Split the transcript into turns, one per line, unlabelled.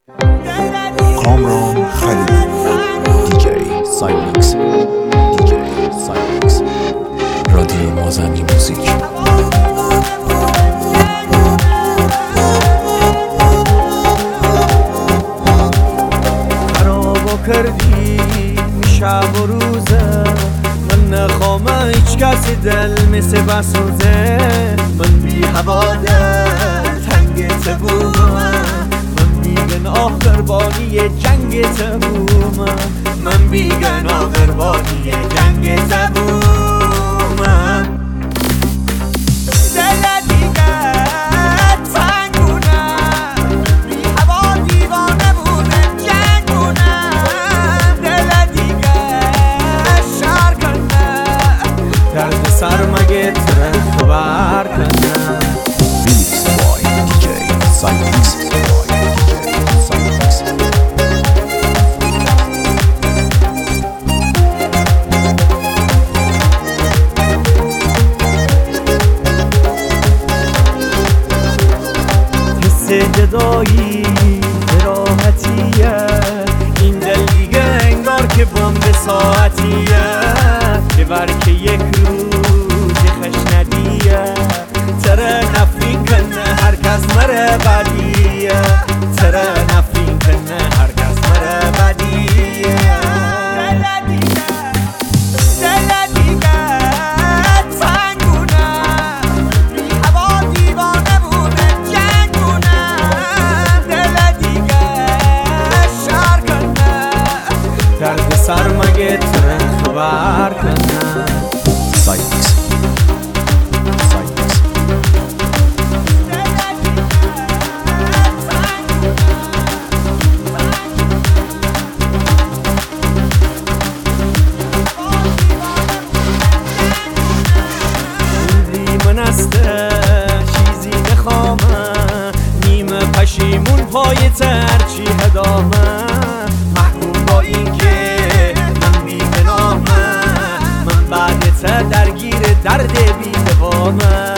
کامران خلیلی دیجی سایمکس رادیو مازنی موزیک.
خرابو کردی شب و روزه، من نخوام هیچ کسی دل مثل بسوزه. من بی هواده تنگت بومم، من بیگناه قربانی جنگت بومم، من بیگناه قربانی جنگت بومم. سر مگه ترن خبر کنم.
ریمیکس بای دیجی سایمکس.
حس جدایی به راحتیه، این دل دیگه انگار که بمب ساعتیه، ببر که یک روز خش ندیه. تره نفرین کنه هر کس مره بدیه، تره نفرین کنه هر کس مره بدیه. درد سر مگه ترن خبر کنم.
سایمکس.
من استه چیزی نخوامه، نیمه پشیمون پای ترچی هدامه، محکوم با این که من بیگناهمه، من بعد درگیر درد بی دوامه.